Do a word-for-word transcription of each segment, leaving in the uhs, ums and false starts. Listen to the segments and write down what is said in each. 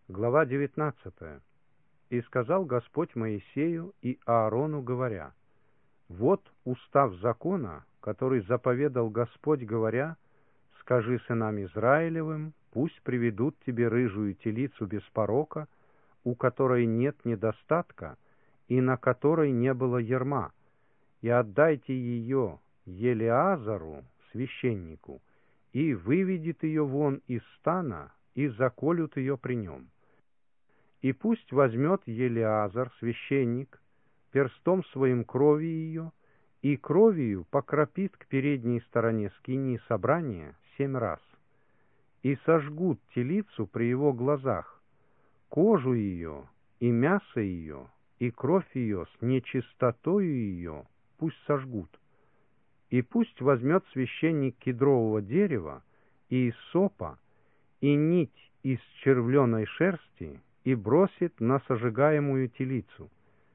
Глава девятнадцатая. «И сказал Господь Моисею и Аарону, говоря: вот устав закона, который заповедал Господь, говоря: скажи сынам Израилевым, пусть приведут тебе рыжую телицу без порока, у которой нет недостатка и на которой не было ярма, и отдайте ее Елеазару, священнику, и выведет ее вон из стана, и заколют ее при нем. И пусть возьмет Елеазар, священник, перстом своим крови ее, и кровью покропит к передней стороне скинии собрания семь раз. И сожгут телицу при его глазах, кожу ее, и мясо ее, и кровь ее с нечистотою ее пусть сожгут. И пусть возьмет священник кедрового дерева и иссопа, и нить из червленой шерсти, и бросит на сожигаемую телицу.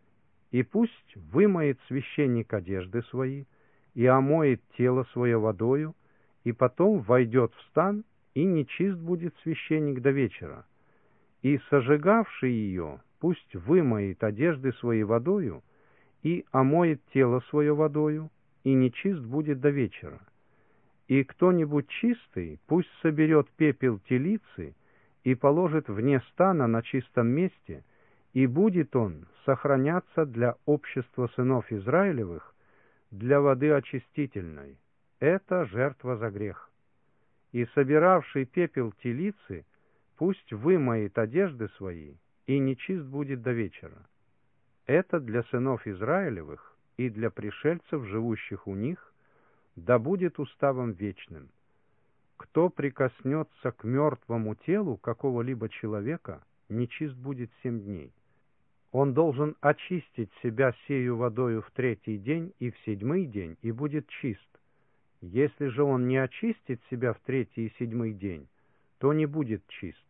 И пусть вымоет священник одежды свои, и омоет тело свое водою, и потом войдет в стан, и нечист будет священник до вечера. И сожигавший ее пусть вымоет одежды свои водою, и омоет тело свое водою, и нечист будет до вечера. И кто-нибудь чистый пусть соберет пепел телицы и положит вне стана на чистом месте, и будет он сохраняться для общества сынов Израилевых, для воды очистительной. Это жертва за грех. И собиравший пепел телицы пусть вымоет одежды свои, и нечист будет до вечера. Это для сынов Израилевых и для пришельцев, живущих у них, да будет уставом вечным. Кто прикоснется к мертвому телу какого-либо человека, нечист будет семь дней. Он должен очистить себя сею водою в третий день и в седьмый день, и будет чист. Если же он не очистит себя в третий и седьмой день, то не будет чист.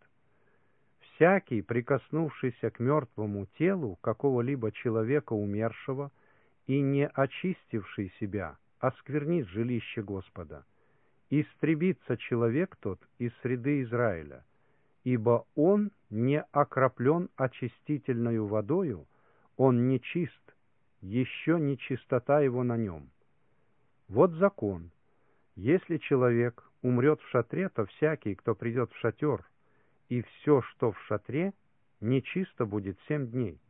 Всякий, прикоснувшийся к мертвому телу какого-либо человека умершего и не очистивший себя, осквернит жилище Господа. Истребится человек тот из среды Израиля, ибо он не окроплен очистительною водою, он не чист, еще не чистота его на нем. Вот закон. Если человек умрет в шатре, то всякий, кто придет в шатер, и все, что в шатре, нечисто будет семь дней.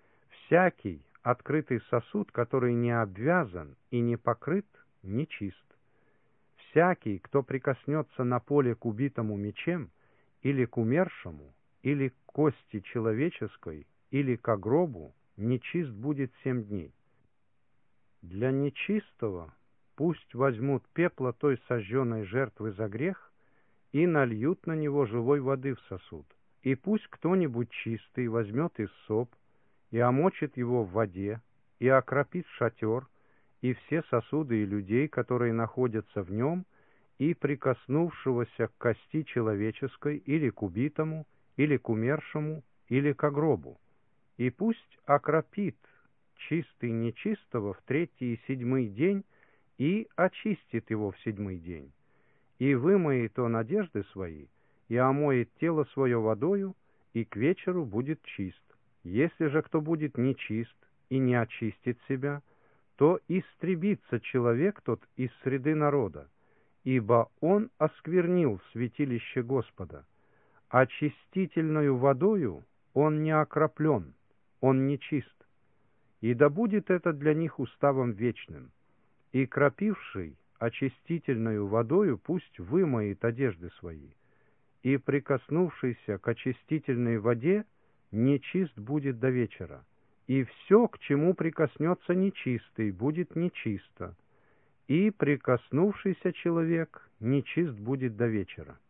Всякий открытый сосуд, который не обвязан и не покрыт, нечист. Всякий, кто прикоснется на поле к убитому мечем, или к умершему, или к кости человеческой, или к гробу, нечист будет семь дней. Для нечистого пусть возьмут пепла той сожженной жертвы за грех и нальют на него живой воды в сосуд. И пусть кто-нибудь чистый возьмет иссоп и омочит его в воде, и окропит шатер, и все сосуды и людей, которые находятся в нем, и прикоснувшегося к кости человеческой, или к убитому, или к умершему, или к гробу. И пусть окропит чистый нечистого в третий и седьмой день, и очистит его в седьмой день. И вымоет он одежды свои, и омоет тело свое водою, и к вечеру будет чист. Если же кто будет нечист и не очистит себя, то истребится человек тот из среды народа, ибо он осквернил святилище Господа. Очистительною водою он не окроплен, он нечист. И да будет это для них уставом вечным. И кропивший очистительною водою пусть вымоет одежды свои, и прикоснувшийся к очистительной воде нечист будет до вечера. И все, к чему прикоснется нечистый, будет нечисто, и прикоснувшийся человек нечист будет до вечера.